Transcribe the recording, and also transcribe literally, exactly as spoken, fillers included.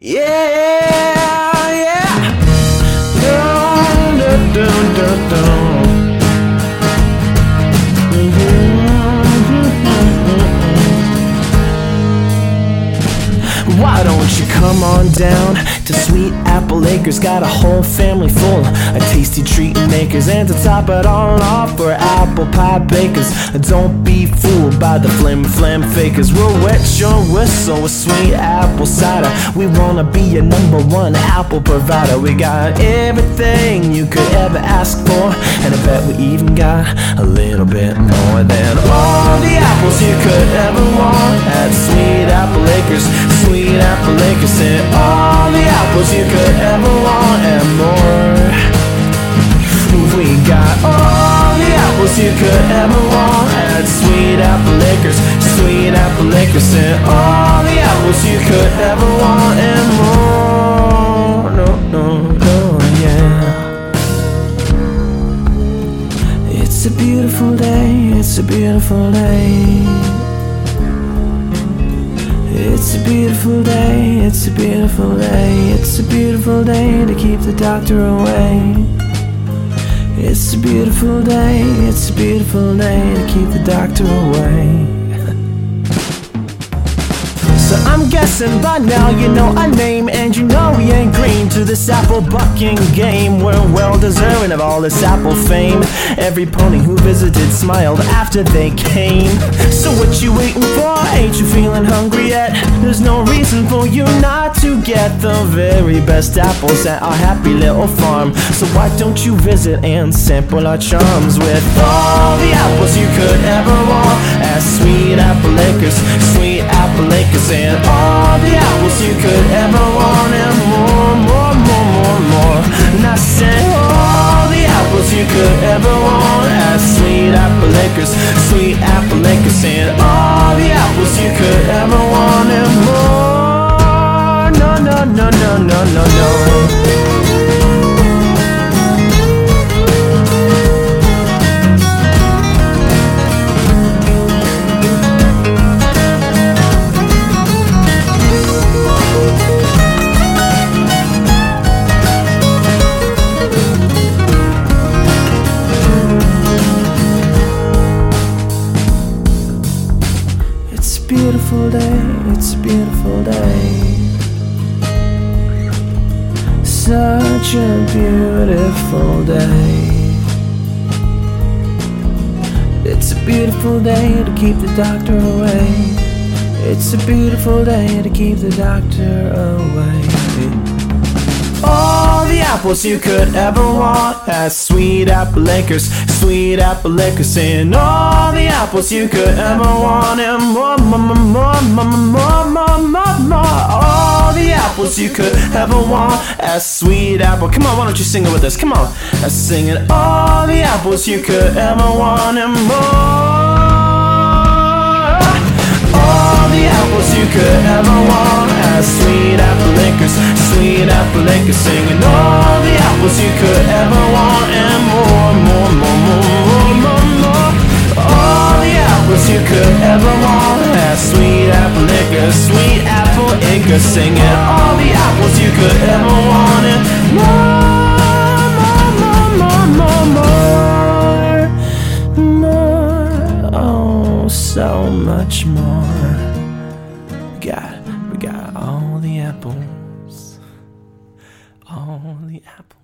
Yeah, yeah. Dun, dun, dun, dun, dun. Why don't you come on down to Sweet Apple Acres? Got a whole family full of tasty treat makers, and to top it all off, we're apple pie bakers. Don't be fooled by the flim flam fakers. We'll wet your whistle with sweet apple cider. We wanna be your number one apple provider. We got everything you could ever ask for, and I bet we even got a little bit more than all the apples you could ever want at Sweet Apple Acres. Sweet Apple Acres, and all the apples you could ever want and more. We got all the apples you could ever want at Sweet Apple Acres. Sweet Apple Acres, and all the apples you could ever want and more. No, no, no, yeah. It's a beautiful day, it's a beautiful day. It's a beautiful day, it's a beautiful day. It's a beautiful day to keep the doctor away. It's a beautiful day, it's a beautiful day to keep the doctor away. So I'm guessing by now you know our name, and you know we ain't green to this apple bucking game. We're well deserving of all this apple fame. Every pony who visited smiled after they came. So what you waiting for? Ain't you feeling hungry yet? There's no reason for you not to get the very best apples at our happy little farm. So why don't you visit and sample our charms with all the apples you could ever want at Sweet Apple Acres. Sweet Apple Acres, and all the apples you could ever want and more, more, more, more, more. And I said all the apples you could ever want at Sweet Apple Acres. Sweet Apple Acres, and all the apples you could ever want and more. No, no, no, no, no, no, no. It's a beautiful day, it's a beautiful day. Such a beautiful day. It's a beautiful day to keep the doctor away. It's a beautiful day to keep the doctor away. All the apples you could ever want at Sweet Apple Acres. Sweet Apple Acres, and all the apples you could ever want and more, more, more, more, more, more, more, more, more. All the apples you could ever want at Sweet Apple. Come on, why don't you sing it with us? Come on, let's sing it. All the apples you could ever want and more. All the apples you could ever want at Sweet Apple Acres. Sweet Apple Acres, singing all the apples you could ever want and more, more, more, more, more, more. All the apples you could ever want at Sweet Apple Acres. Sweet Apple Acres, singing all the apples you could ever want and more, more, more, more, more, more. Oh, so much more. We got, we got all the apples. All the apples.